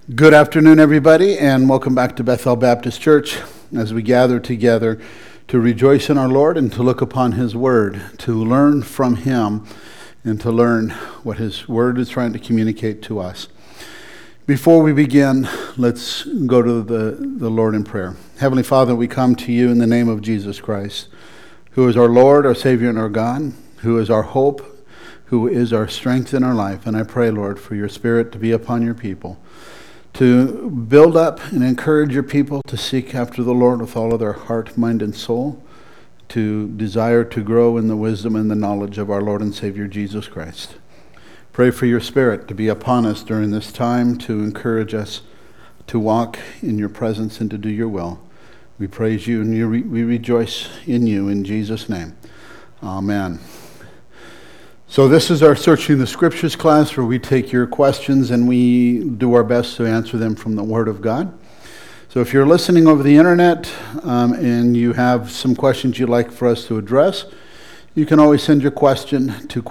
Good afternoon, everybody, and welcome back to Bethel Baptist Church as we gather together to rejoice in our Lord and to look upon His Word, to learn from Him and to learn what His Word is trying to communicate to us. Before we begin, let's go to the Lord in prayer. Heavenly Father, we come to You in the name of Jesus Christ, who is our Lord, our Savior, and our God, who is our hope, who is our strength in our life. And I pray, Lord, for Your Spirit to be upon Your people, to build up and encourage Your people to seek after the Lord with all of their heart, mind, and soul, to desire to grow in the wisdom and the knowledge of our Lord and Savior Jesus Christ. Pray for Your Spirit to be upon us during this time, to encourage us to walk in Your presence and to do Your will. We praise You and we rejoice in You in Jesus' name. Amen. So this is our Searching the Scriptures class where we take your questions and we do our best to answer them from the Word of God. So if you're listening over the internet and you have some questions you'd like for us to address, you can always send your question to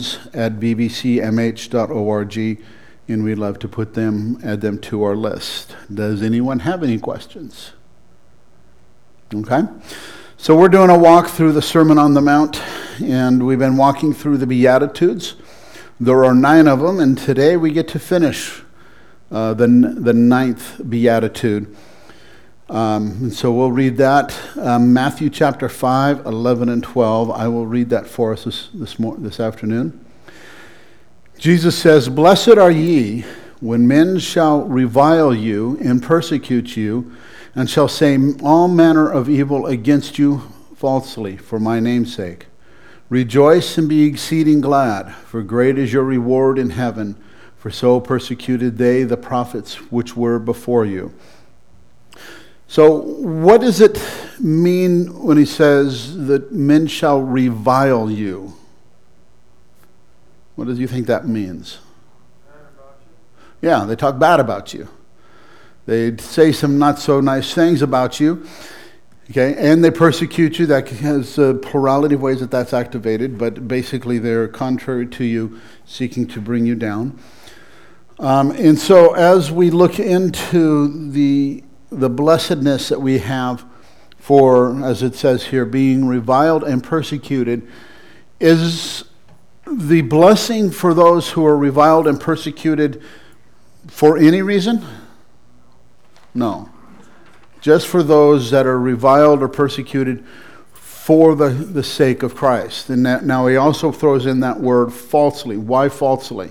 questions@bbcmh.org, and we'd love to add them to our list. Does anyone have any questions? Okay. So we're doing a walk through the Sermon on the Mount, and we've been walking through the Beatitudes. There are 9 of them, and today we get to finish the 9th Beatitude. And so we'll read that. Matthew chapter 5, 11, and 12. I will read that for us this afternoon. Jesus says, "Blessed are ye when men shall revile you and persecute you, and shall say all manner of evil against you falsely for my name's sake. Rejoice and be exceeding glad, for great is your reward in heaven, for so persecuted they the prophets which were before you." So what does it mean when he says that men shall revile you? What do you think that means? Yeah, they talk bad about you. They say some not so nice things about you, okay, and they persecute you. That has a plurality of ways that that's activated, but basically they're contrary to you, seeking to bring you down. And so as we look into the blessedness that we have for, as it says here, being reviled and persecuted, is the blessing for those who are reviled and persecuted for any reason? No. Just for those that are reviled or persecuted for the sake of Christ. And now he also throws in that word falsely. Why falsely?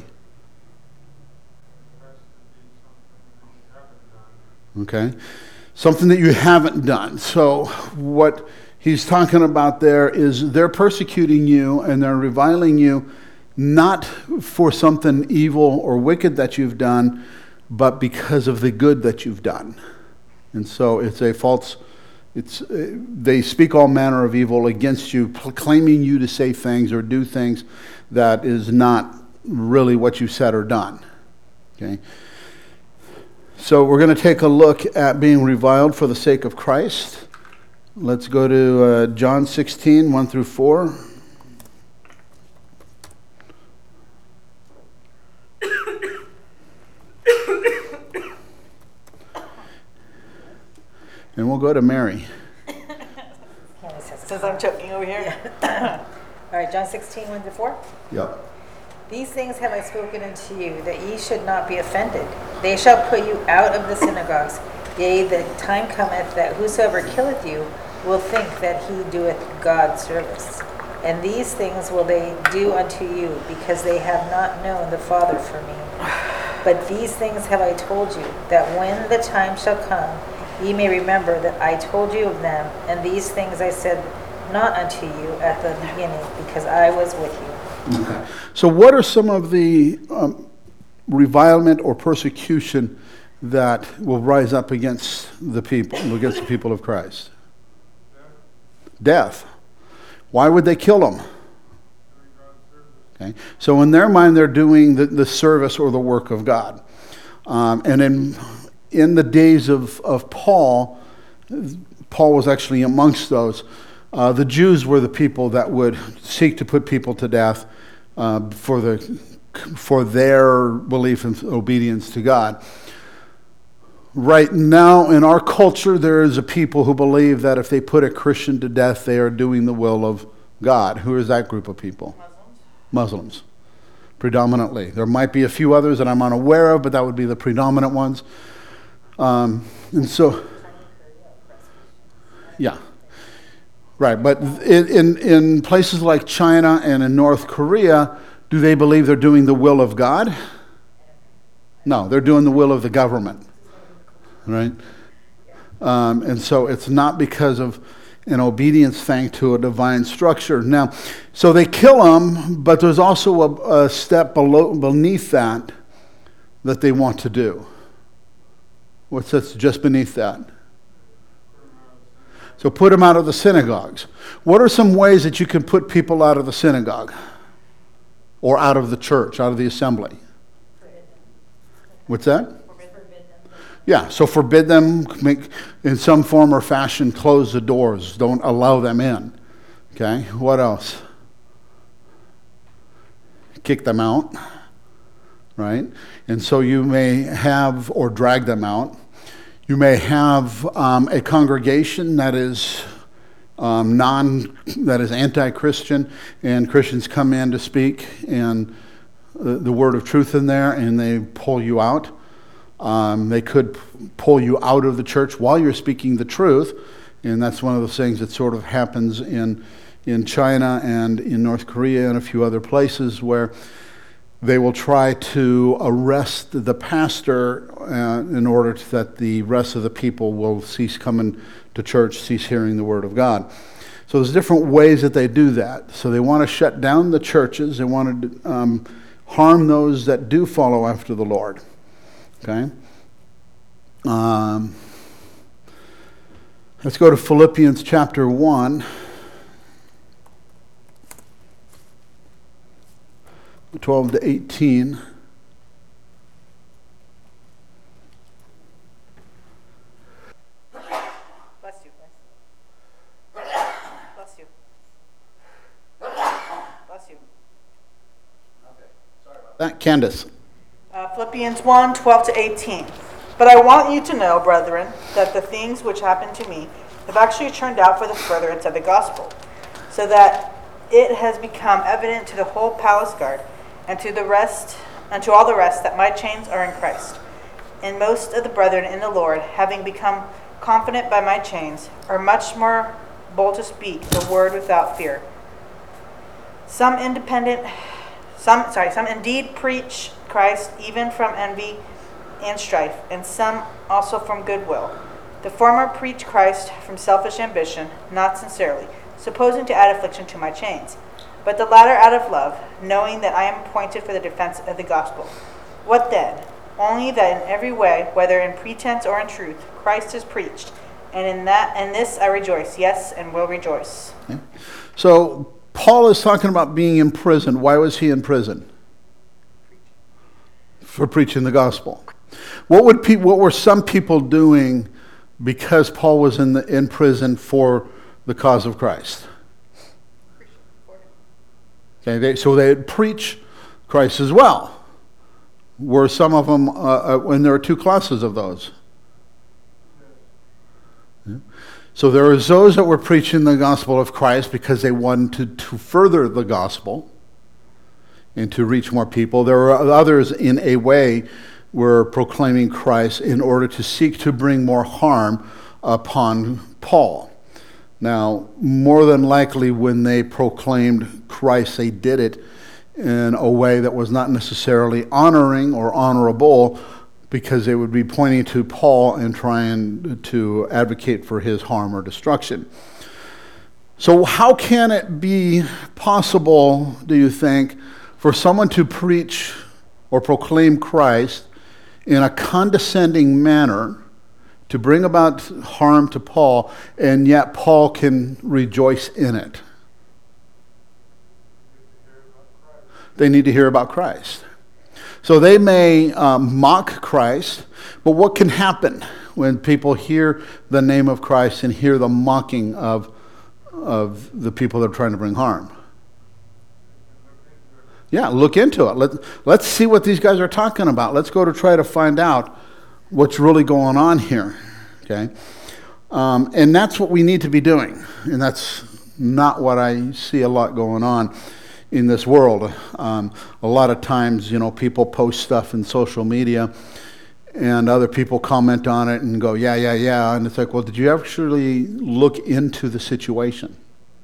Okay. Something that you haven't done. So what he's talking about there is they're persecuting you and they're reviling you not for something evil or wicked that you've done, but because of the good that you've done. And so it's a false, they speak all manner of evil against you, claiming you to say things or do things that is not really what you said or done. Okay. So we're going to take a look at being reviled for the sake of Christ. Let's go to John 16, 1 through 4. And we'll go to Mary. Since I'm choking over here. Yeah. All right, John 16, 1 to 4. Yep. "These things have I spoken unto you, that ye should not be offended. They shall put you out of the synagogues. Yea, the time cometh that whosoever killeth you will think that he doeth God service. And these things will they do unto you, because they have not known the Father for me. But these things have I told you, that when the time shall come, ye may remember that I told you of them, and these things I said not unto you at the beginning, because I was with you." Okay. So what are some of the revilement or persecution that will rise up against the people of Christ? Death. Why would they kill them? Okay. So in their mind, they're doing the service or the work of God. And in the days of Paul was actually amongst those. The Jews were the people that would seek to put people to death for their belief and obedience to God. Right now in our culture, there is a people who believe that if they put a Christian to death, they are doing the will of God. Who is that group of people? Muslims, predominantly. There might be a few others that I'm unaware of, but that would be the predominant ones. And so, yeah. Right, but in places like China and in North Korea, do they believe they're doing the will of God? No, they're doing the will of the government. Right? And so it's not because of an obedience thing to a divine structure. Now, so they kill them, but there's also a step beneath that they want to do. What's that's just beneath that? So put them out of the synagogues. What are some ways that you can put people out of the synagogue? Or out of the church, out of the assembly? What's that? Yeah, so forbid them, make, in some form or fashion, close the doors. Don't allow them in. Okay, what else? Kick them out, right? And so you may have, or drag them out. You may have a congregation that is anti-Christian, and Christians come in to speak, and the word of truth in there, and they pull you out. They could pull you out of the church while you're speaking the truth, and that's one of those things that sort of happens in China and in North Korea and a few other places where they will try to arrest the pastor in order that the rest of the people will cease coming to church, cease hearing the word of God. So there's different ways that they do that. So they want to shut down the churches. They want to harm those that do follow after the Lord. Okay. Let's go to Philippians chapter 1. 12 to 18. Bless you. Bless you. Bless you. Okay, sorry about that. Candace. Philippians 1, 12 to 18. But I want you to know, brethren, that the things which happened to me have actually turned out for the furtherance of the gospel, so that it has become evident to the whole palace guard and to all the rest that my chains are in Christ. And most of the brethren in the Lord, having become confident by my chains, are much more bold to speak the word without fear. Some indeed preach Christ even from envy and strife, and some also from goodwill. The former preach Christ from selfish ambition, not sincerely, supposing to add affliction to my chains. But the latter out of love, knowing that I am appointed for the defense of the gospel. What then? Only that in every way, whether in pretense or in truth, Christ is preached, and in this I rejoice, yes, and will rejoice. Okay. So Paul is talking about being in prison. Why was he in prison? For preaching the gospel. What were some people doing because Paul was in prison for the cause of Christ? Okay, so they preach Christ as well. Were some of them, and there are two classes of those. Yeah. So there was those that were preaching the gospel of Christ because they wanted to further the gospel and to reach more people. There were others in a way were proclaiming Christ in order to seek to bring more harm upon Paul. Now, more than likely when they proclaimed Christ, they did it in a way that was not necessarily honoring or honorable, because they would be pointing to Paul and trying to advocate for his harm or destruction. So how can it be possible, do you think, for someone to preach or proclaim Christ in a condescending manner to bring about harm to Paul, and yet Paul can rejoice in it? They need to hear about Christ. So they may mock Christ, but what can happen when people hear the name of Christ and hear the mocking of the people that are trying to bring harm? Yeah, look into it. Let's see what these guys are talking about. Let's go to try to find out what's really going on here, okay? And that's what we need to be doing, and that's not what I see a lot going on in this world. A lot of times, people post stuff in social media, and other people comment on it and go, yeah, and it's like, well, did you actually look into the situation?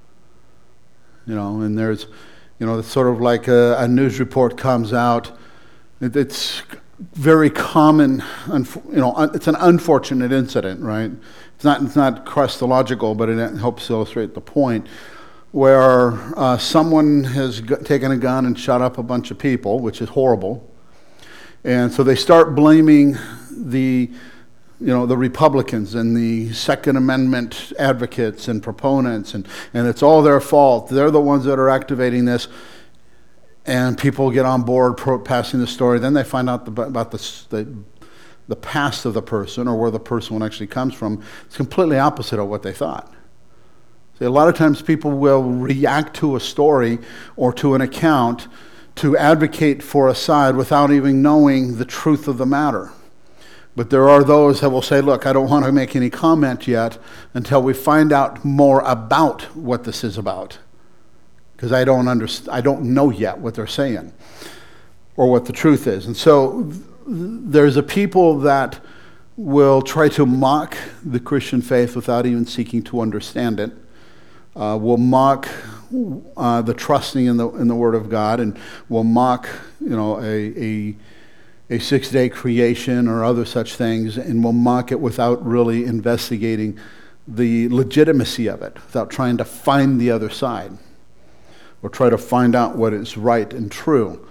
And there's, it's sort of like a news report comes out. It's very common, it's an unfortunate incident, right? It's not Christological, but it helps illustrate the point, where someone has taken a gun and shot up a bunch of people, which is horrible. And so they start blaming the Republicans and the Second Amendment advocates and proponents, and it's all their fault. They're the ones that are activating this. And people get on board passing the story. Then they find out about the past of the person, or where the person actually comes from. It's completely opposite of what they thought. See, a lot of times people will react to a story or to an account to advocate for a side without even knowing the truth of the matter. But there are those that will say, look, I don't want to make any comment yet until we find out more about what this is about. Because I don't know yet what they're saying or what the truth is. And so there's a people that will try to mock the Christian faith without even seeking to understand it. Will mock the trusting in the Word of God, and will mock a 6-day creation or other such things, and will mock it without really investigating the legitimacy of it, without trying to find the other side or try to find out what is right and true.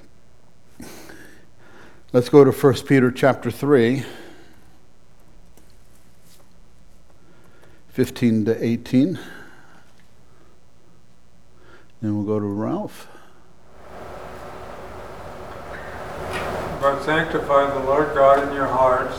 Let's go to 1 Peter chapter 3, 15 to 18. Then we'll go to Ralph. But sanctify the Lord God in your hearts.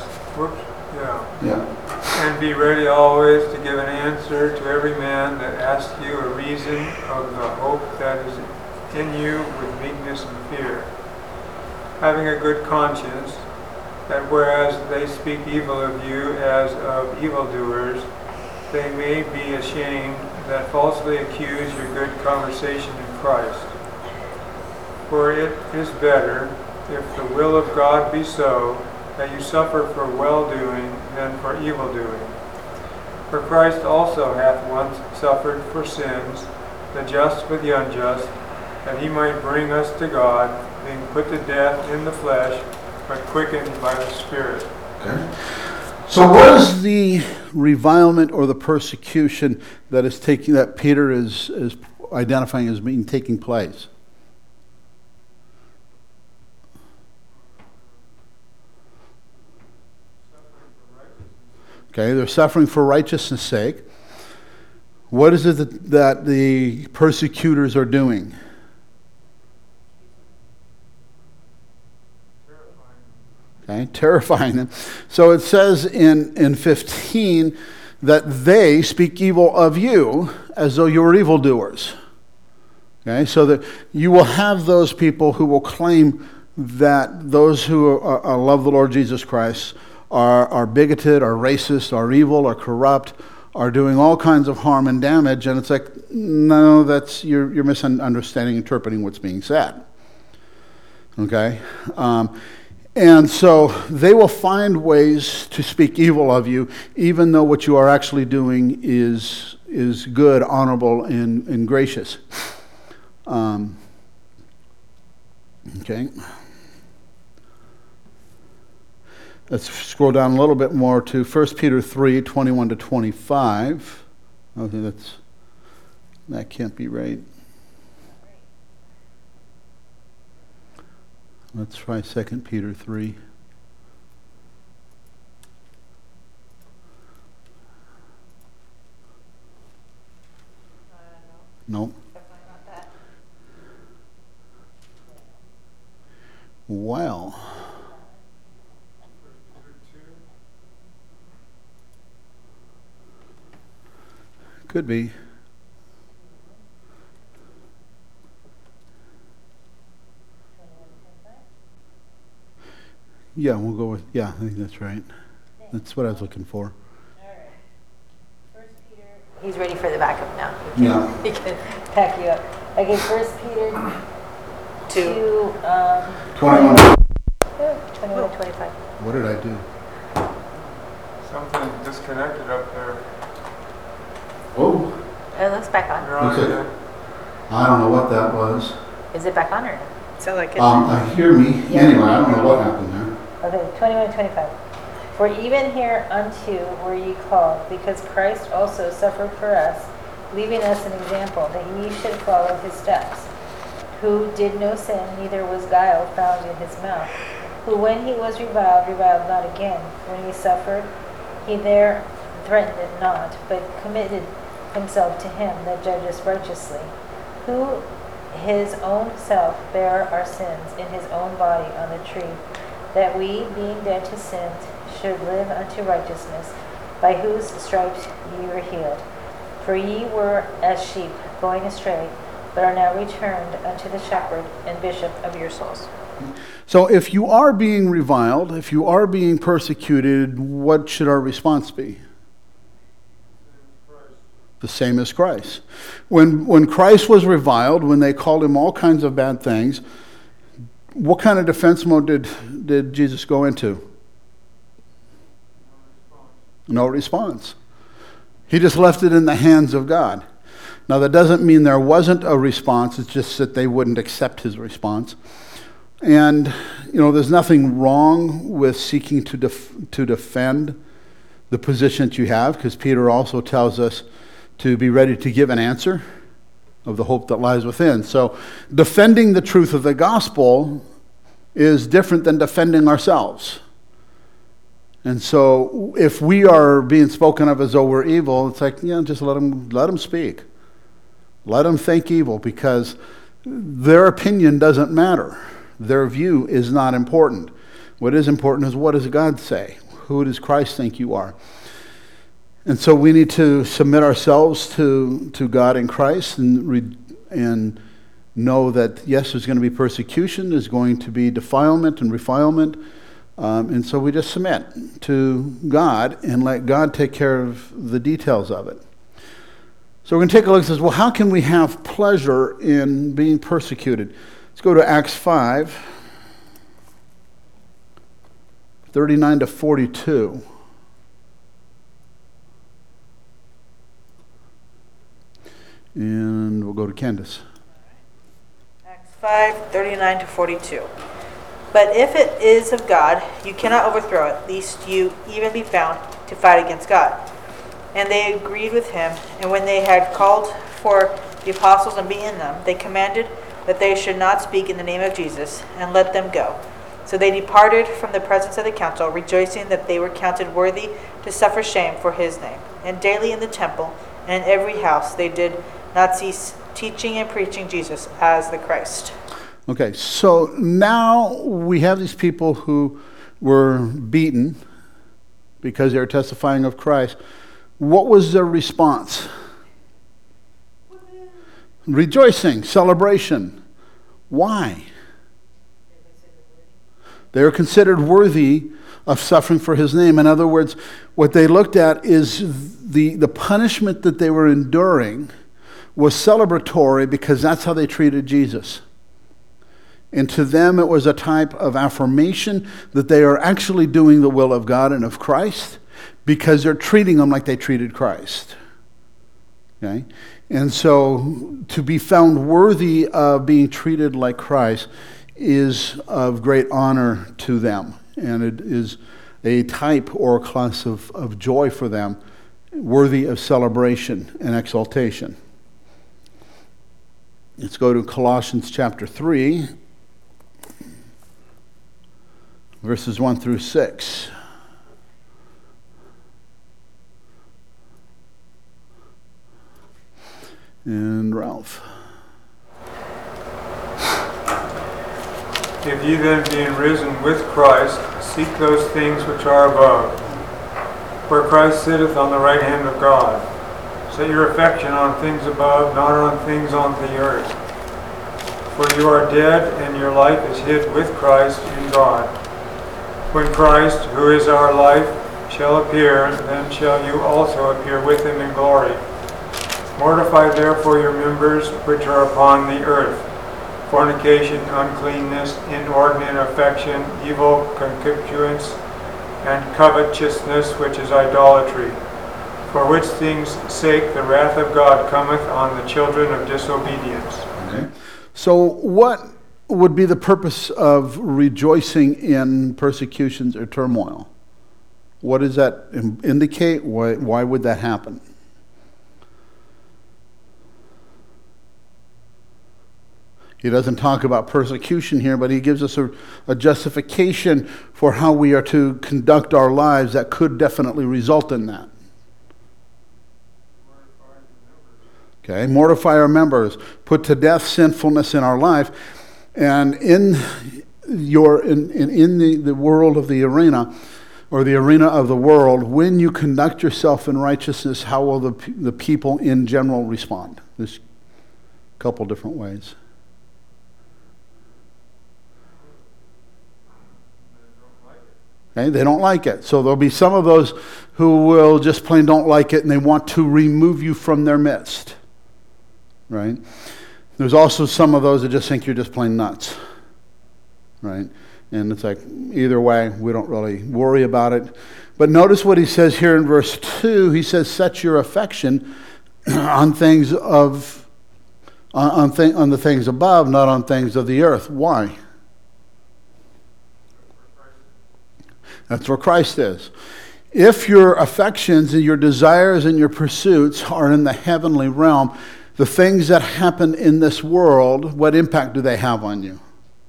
And be ready always to give an answer to every man that asks you a reason of the hope that is in you with meekness and fear, having a good conscience, that whereas they speak evil of you as of evildoers, they may be ashamed that falsely accuse your good conversation in Christ. For it is better, if the will of God be so, that you suffer for well-doing than for evil-doing. For Christ also hath once suffered for sins, the just for the unjust, that he might bring us to God, being put to death in the flesh, but quickened by the Spirit. Okay. So what is the revilement or the persecution that Peter is identifying as being taking place? Okay, they're suffering for righteousness' sake. What is it that the persecutors are doing? Okay, terrifying them. So it says in 15 that they speak evil of you as though you were evildoers. Okay, so that you will have those people who will claim that those who love the Lord Jesus Christ are bigoted, are racist, are evil, are corrupt, are doing all kinds of harm and damage, and it's like, no, you're misunderstanding, interpreting what's being said. Okay? And so they will find ways to speak evil of you, even though what you are actually doing is good, honorable, and gracious. Okay. Let's scroll down a little bit more to 1 Peter 3, 21 to 25. Okay, that can't be right. Let's try 2 Peter 3. Nope. Well. Could be. Yeah, we'll go with, yeah, I think that's right. That's what I was looking for. All right. First Peter. He's ready for the backup now. Yeah. He can back you up. Okay, First Peter 2, 21. 21 to 25. What did I do? Something disconnected up there. Oh, It looks back on. You're on Okay. again. I don't know what that was. Is it back on or no? Sounds like it. I hear me. Anyway, I don't know what happened there. Okay, 21 to 25. For even hereunto were ye called, because Christ also suffered for us, leaving us an example, that ye should follow his steps, who did no sin, neither was guile found in his mouth, who when he was reviled, reviled not again. When he suffered, he there threatened it not, but committed himself to him that judgeth righteously, who his own self bare our sins in his own body on the tree, that we, being dead to sins, should live unto righteousness, by whose stripes ye were healed. For ye were as sheep going astray, but are now returned unto the shepherd and bishop of your souls. So if you are being reviled, if you are being persecuted, what should our response be? The same as Christ. When Christ was reviled, when they called him all kinds of bad things, what kind of defense mode did Jesus go into? No response. He just left it in the hands of God. Now that doesn't mean there wasn't a response, it's just that they wouldn't accept his response. And, there's nothing wrong with seeking to defend the position that you have, because Peter also tells us to be ready to give an answer of the hope that lies within. So defending the truth of the gospel is different than defending ourselves. And so if we are being spoken of as though we're evil, it's like, just let them speak. Let them think evil, because their opinion doesn't matter. Their view is not important. What is important is, what does God say? Who does Christ think you are? And so we need to submit ourselves to God in Christ and know that, yes, there's going to be persecution, there's going to be defilement and refilement. And so we just submit to God and let God take care of the details of it. So we're going to take a look and says, well, how can we have pleasure in being persecuted? Let's go to Acts 5, 39 to 42. And we'll go to Candace. Acts 5, 39 to 42. But if it is of God, you cannot overthrow it, lest you even be found to fight against God. And they agreed with him, and when they had called for the apostles and beaten them, they commanded that they should not speak in the name of Jesus, and let them go. So they departed from the presence of the council, rejoicing that they were counted worthy to suffer shame for his name. And daily in the temple and in every house they did not cease teaching and preaching Jesus as the Christ. Okay, so now we have these people who were beaten because they were testifying of Christ. What was their response? Rejoicing, celebration. Why? They were considered worthy of suffering for his name. In other words, what they looked at is the punishment that they were enduring was celebratory, because that's how they treated Jesus. And to them, it was a type of affirmation that they are actually doing the will of God and of Christ, because they're treating them like they treated Christ. Okay? And so to be found worthy of being treated like Christ is of great honor to them. And it is a type or a class of joy for them, worthy of celebration and exaltation. Let's go to Colossians chapter 3, verses 1 through 6. And Ralph. If ye then, being risen with Christ, seek those things which are above, where Christ sitteth on the right hand of God. Set your affection on things above, not on things on the earth. For you are dead, and your life is hid with Christ in God. When Christ, who is our life, shall appear, then shall you also appear with him in glory. Mortify therefore your members which are upon the earth: fornication, uncleanness, inordinate affection, evil concupiscence, and covetousness, which is idolatry. For which things' sake the wrath of God cometh on the children of disobedience. Okay. So what would be the purpose of rejoicing in persecutions or turmoil? What does that indicate? Why would that happen? He doesn't talk about persecution here, but he gives us a justification for how we are to conduct our lives that could definitely result in that. Okay, mortify our members, put to death sinfulness in our life, and in the world of the arena, or the arena of the world, when you conduct yourself in righteousness, how will the people in general respond? There's a couple different ways. Okay, they don't like it. So there'll be some of those who will just plain don't like it, and they want to remove you from their midst. Right? There's also some of those that just think you're just plain nuts. Right? And it's like, either way, we don't really worry about it. But notice what he says here in verse 2. He says, set your affection on things of, on the things above, not on things of the earth. Why? That's where Christ is. If your affections and your desires and your pursuits are in the heavenly realm, the things that happen in this world, what impact do they have on you?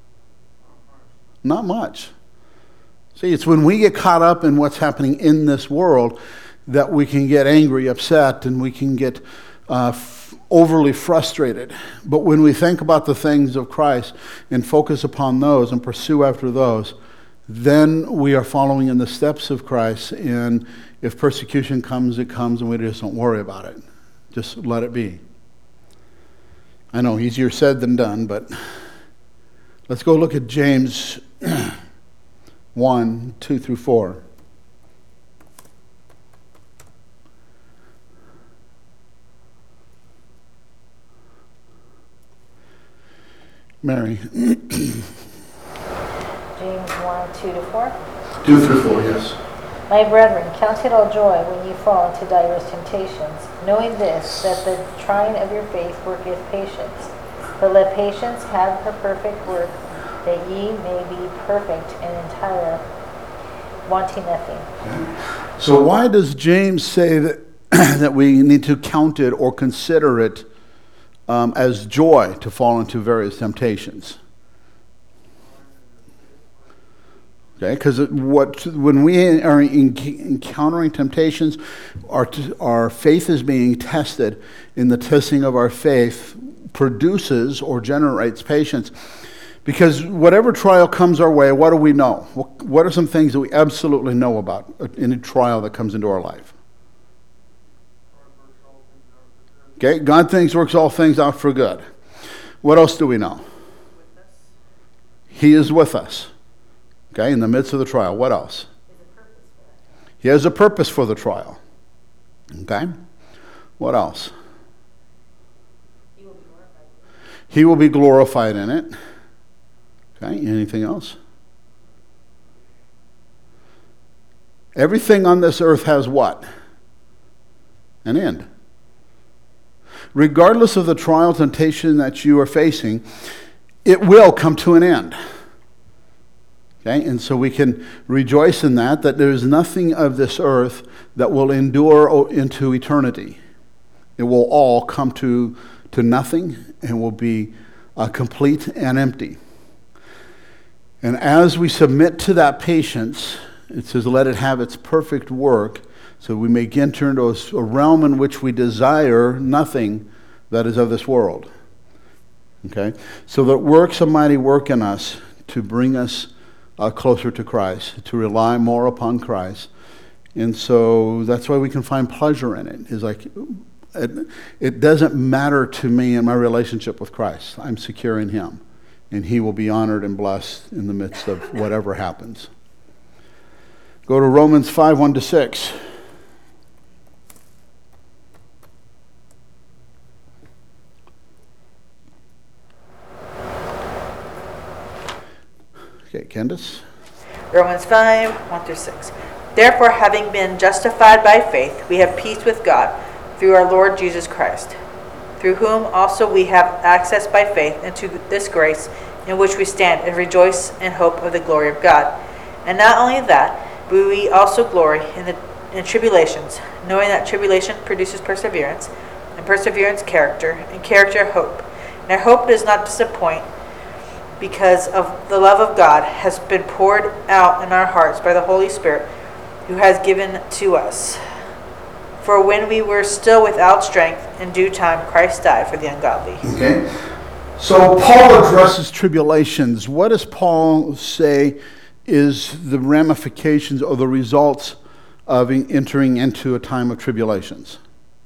Not much. See, it's when we get caught up in what's happening in this world that we can get angry, upset, and we can get overly frustrated. But when we think about the things of Christ and focus upon those and pursue after those, then we are following in the steps of Christ. And if persecution comes, it comes, and we just don't worry about it. Just let it be. I know, easier said than done, but let's go look at James 1, 2 through 4. Mary. James 1, 2 to 4. 2 through 4, yes. My brethren, count it all joy when you fall into diverse temptations, knowing this, that the trying of your faith worketh patience. But let patience have her perfect work, that ye may be perfect and entire, wanting nothing. So why does James say that that we need to count it or consider it as joy to fall into various temptations? Okay, because when we are encountering temptations, our faith is being tested, and the testing of our faith produces or generates patience. Because whatever trial comes our way, what do we know? What are some things that we absolutely know about any trial that comes into our life? Okay, God works all things out for good. What else do we know? He is with us. Okay, in the midst of the trial. What else? He has a purpose for the trial. Okay? What else? He will be glorified in it. Okay, anything else? Everything on this earth has what? An end. Regardless of the trial, temptation that you are facing, it will come to an end. Okay, and so we can rejoice in that there is nothing of this earth that will endure into eternity. It will all come to nothing and will be complete and empty. And as we submit to that patience, it says, let it have its perfect work, so we may enter into a realm in which we desire nothing that is of this world. Okay? So that works a mighty work in us to bring us closer to Christ, to rely more upon Christ. And so that's why we can find pleasure in it. It's like, it doesn't matter to me in my relationship with Christ. I'm secure in Him, and He will be honored and blessed in the midst of whatever happens. Go to Romans 5, 1-6. Okay, Candace. Romans 5, 1-6. Therefore, having been justified by faith, we have peace with God through our Lord Jesus Christ, through whom also we have access by faith into this grace in which we stand and rejoice in hope of the glory of God. And not only that, but we also glory in tribulations, knowing that tribulation produces perseverance, and perseverance character, and character hope. And our hope does not disappoint, because of the love of God has been poured out in our hearts by the Holy Spirit who has given to us. For when we were still without strength, in due time Christ died for the ungodly. Okay. So Paul addresses tribulations. What does Paul say is the ramifications or the results of entering into a time of tribulations?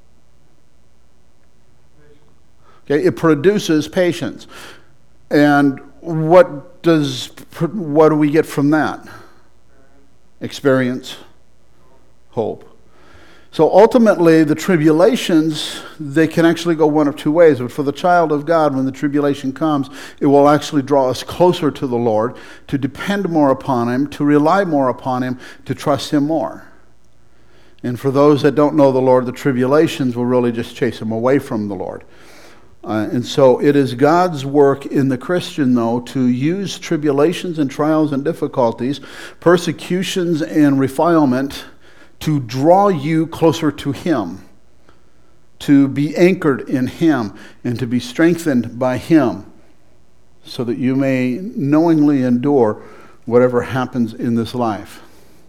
Okay, it produces patience. And what do we get from that? Experience, hope. So ultimately, the tribulations, they can actually go one of two ways. But for the child of God, when the tribulation comes, it will actually draw us closer to the Lord, to depend more upon Him, to rely more upon Him, to trust Him more. And for those that don't know the Lord, the tribulations will really just chase them away from the Lord. And so it is God's work in the Christian, though, to use tribulations and trials and difficulties, persecutions and refilement, to draw you closer to Him, to be anchored in Him, and to be strengthened by Him, so that you may knowingly endure whatever happens in this life.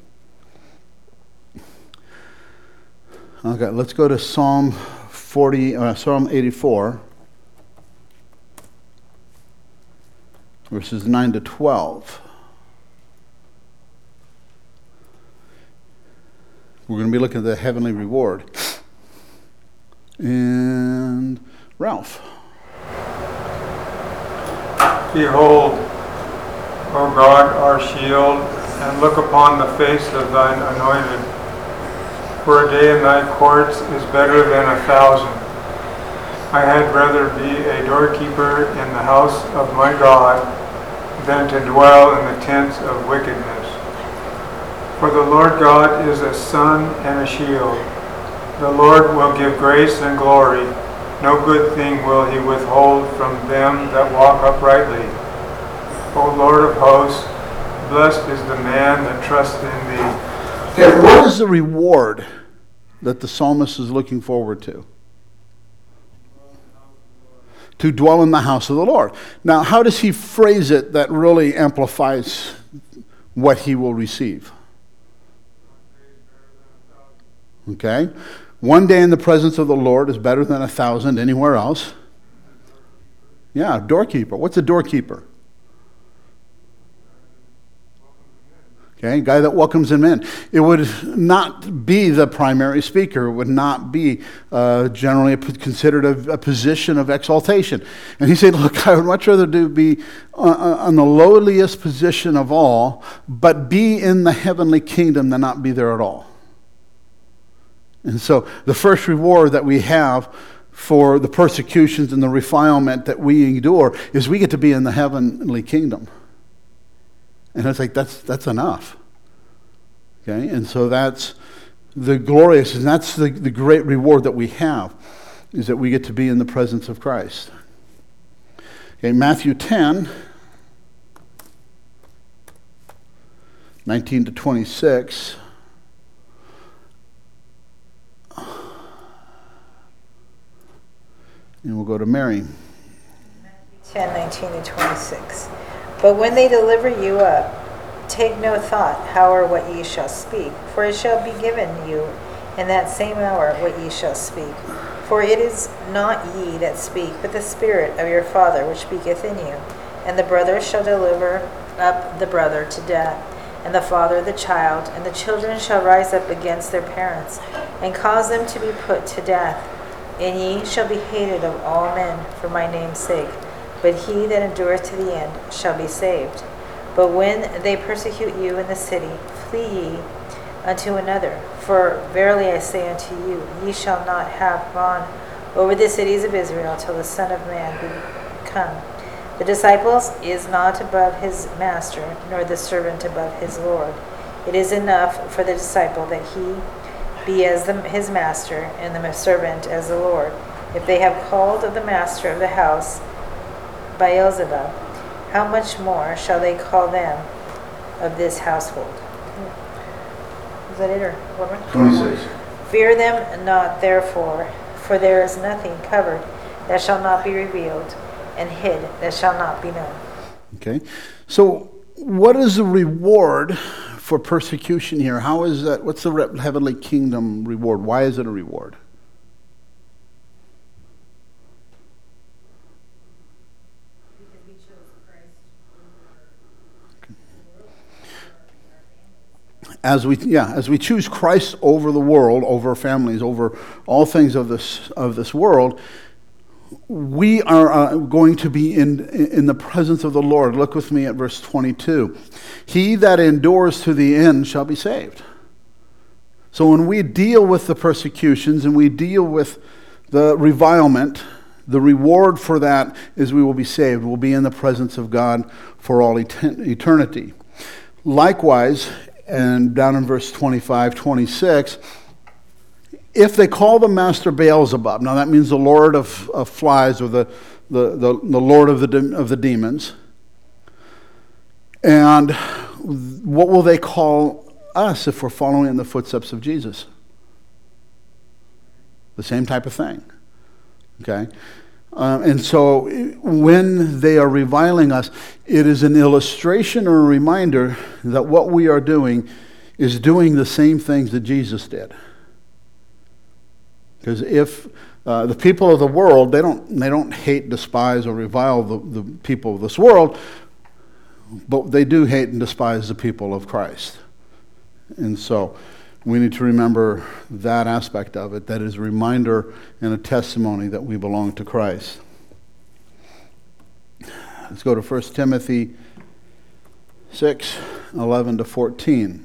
Okay, let's go to Psalm 84. Verses 9-12. We're going to be looking at the heavenly reward. And Ralph. Behold, O God, our shield, and look upon the face of thine anointed. For a day in thy courts is better than 1,000. I had rather be a doorkeeper in the house of my God than to dwell in the tents of wickedness. For the Lord God is a sun and a shield. The Lord will give grace and glory. No good thing will He withhold from them that walk uprightly. O Lord of hosts, blessed is the man that trusts in Thee. Okay, what is the reward that the psalmist is looking forward to? To dwell in the house of the Lord. Now, how does he phrase it that really amplifies what he will receive? Okay. One day in the presence of the Lord is better than 1,000 anywhere else. Yeah, doorkeeper. What's a doorkeeper? Okay, guy that welcomes him in. It would not be the primary speaker. It would not be generally considered a position of exaltation. And he said, look, I would much rather be on the lowliest position of all, but be in the heavenly kingdom than not be there at all. And so the first reward that we have for the persecutions and the refilement that we endure is we get to be in the heavenly kingdom. And it's like, that's enough. Okay? And so that's the glorious, and that's the great reward that we have, is that we get to be in the presence of Christ. Okay, Matthew 10, 19-26. And we'll go to Mary. 10:19-26. But when they deliver you up, take no thought how or what ye shall speak, for it shall be given you in that same hour what ye shall speak. For it is not ye that speak, but the Spirit of your Father which speaketh in you. And the brother shall deliver up the brother to death, and the father the child, and the children shall rise up against their parents, and cause them to be put to death. And ye shall be hated of all men for my name's sake, but he that endureth to the end shall be saved. But when they persecute you in the city, flee ye unto another. For verily I say unto you, ye shall not have gone over the cities of Israel till the Son of Man be come. The disciple is not above his master, nor the servant above his Lord. It is enough for the disciple that he be as his master, and the servant as the Lord. If they have called the master of the house Beelzebub, how much more shall they call them of this household? Is that it, or one more? 26. Fear them not, therefore, for there is nothing covered that shall not be revealed, and hid that shall not be known. Okay. So, what is the reward for persecution here? How is that? What's the heavenly kingdom reward? Why is it a reward? As we choose Christ over the world, over families, over all things of this world, we are going to be in the presence of the Lord. Look with me at verse 22. He that endures to the end shall be saved. So when we deal with the persecutions and we deal with the revilement, the reward for that is we will be saved. We'll be in the presence of God for all eternity. Likewise, and down in verse 25, 26, if they call the master Beelzebub, now that means the lord of flies, or the lord of the demons, and what will they call us if we're following in the footsteps of Jesus? The same type of thing. Okay? And so when they are reviling us, it is an illustration or a reminder that what we are doing is doing the same things that Jesus did. Because if the people of the world, they don't hate, despise, or revile the people of this world, but they do hate and despise the people of Christ. And so we need to remember that aspect of it. That is a reminder and a testimony that we belong to Christ. Let's go to 1 Timothy 6, 11 to 14.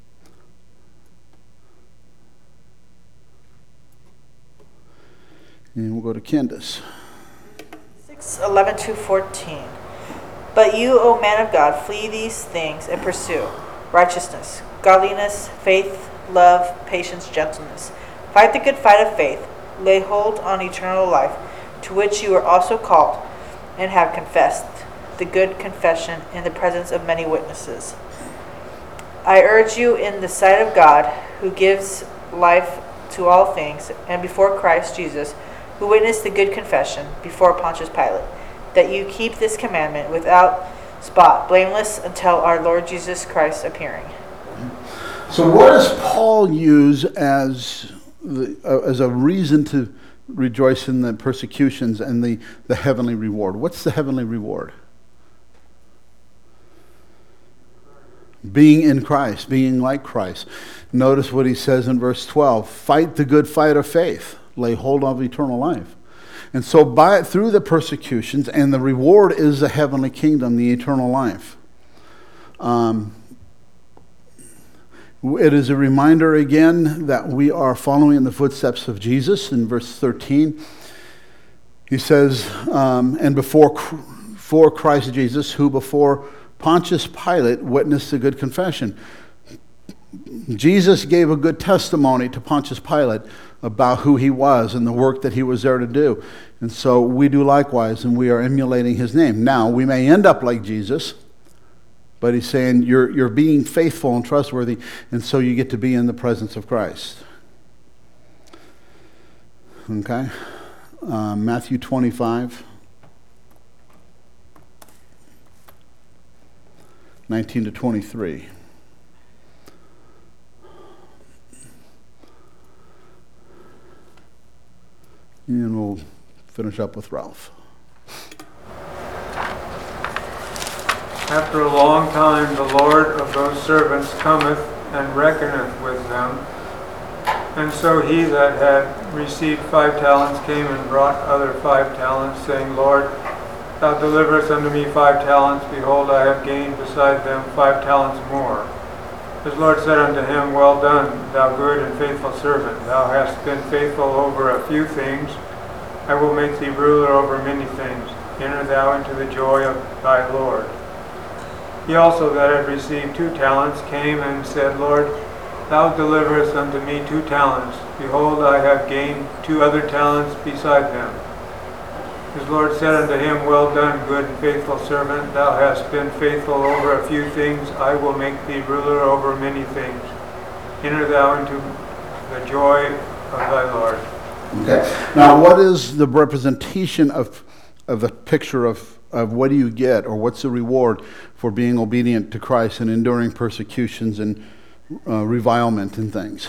And we'll go to Candace. 6, 11 to 14. But you, O man of God, flee these things and pursue righteousness, godliness, faith, love, patience, gentleness. Fight the good fight of faith. Lay hold on eternal life, to which you are also called, and have confessed the good confession in the presence of many witnesses. I urge you in the sight of God, who gives life to all things, and before Christ Jesus, who witnessed the good confession before Pontius Pilate, that you keep this commandment without spot, blameless until our Lord Jesus Christ appearing. So what does Paul use as a reason to rejoice in the persecutions and the heavenly reward? What's the heavenly reward? Being in Christ, being like Christ. Notice what he says in verse 12. Fight the good fight of faith. Lay hold of eternal life. And so through the persecutions, and the reward is the heavenly kingdom, the eternal life. It is a reminder again that we are following in the footsteps of Jesus. In verse 13, he says, and before Christ Jesus, who before Pontius Pilate witnessed a good confession. Jesus gave a good testimony to Pontius Pilate about who he was and the work that he was there to do. And so we do likewise, and we are emulating his name. Now, we may end up like Jesus, but he's saying you're being faithful and trustworthy, and so you get to be in the presence of Christ. Okay? Matthew 25, 19 to 23. And we'll finish up with Ralph. After a long time the Lord of those servants cometh and reckoneth with them. And so he that had received 5 talents came and brought other 5 talents, saying, Lord, thou deliverest unto me 5 talents. Behold, I have gained beside them 5 talents more. His Lord said unto him, Well done, thou good and faithful servant. Thou hast been faithful over a few things. I will make thee ruler over many things. Enter thou into the joy of thy Lord. He also that had received 2 talents came and said, Lord, thou deliverest unto me 2 talents. Behold, I have gained 2 other talents beside them. His Lord said unto him, Well done, good and faithful servant. Thou hast been faithful over a few things. I will make thee ruler over many things. Enter thou into the joy of thy Lord. Okay. Now, what is the representation of the picture of what do you get, or what's the reward for being obedient to Christ and enduring persecutions and revilement and things?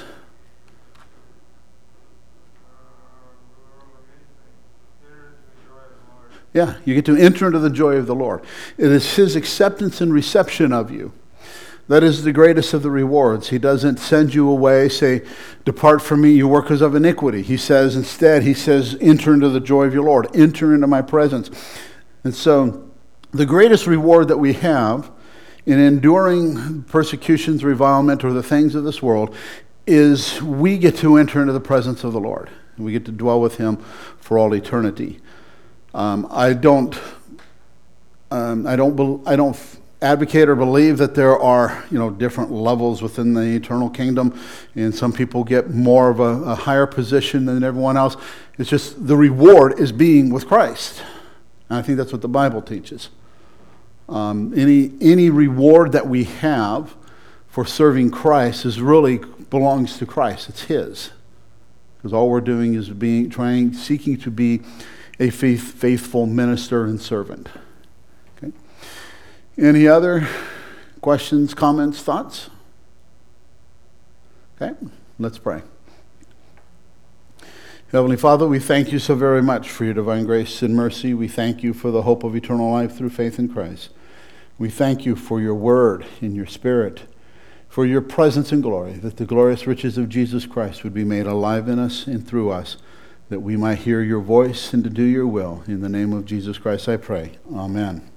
Yeah, you get to enter into the joy of the Lord. It is His acceptance and reception of you. That is the greatest of the rewards. He doesn't send you away, say, depart from me, you workers of iniquity. He says, instead, He says, enter into the joy of your Lord. Enter into my presence. And so, the greatest reward that we have in enduring persecutions, revilement, or the things of this world is we get to enter into the presence of the Lord. We get to dwell with Him for all eternity. I don't advocate or believe that there are, different levels within the eternal kingdom, and some people get more of a higher position than everyone else. It's just the reward is being with Christ, and I think that's what the Bible teaches. Any reward that we have for serving Christ really belongs to Christ. It's His, because all we're doing is seeking to be a faithful minister and servant. Okay. Any other questions, comments, thoughts? Okay, let's pray. Heavenly Father, we thank you so very much for your divine grace and mercy. We thank you for the hope of eternal life through faith in Christ. We thank you for your word and your spirit, for your presence and glory, that the glorious riches of Jesus Christ would be made alive in us and through us, that we might hear your voice and to do your will. In the name of Jesus Christ I pray. Amen.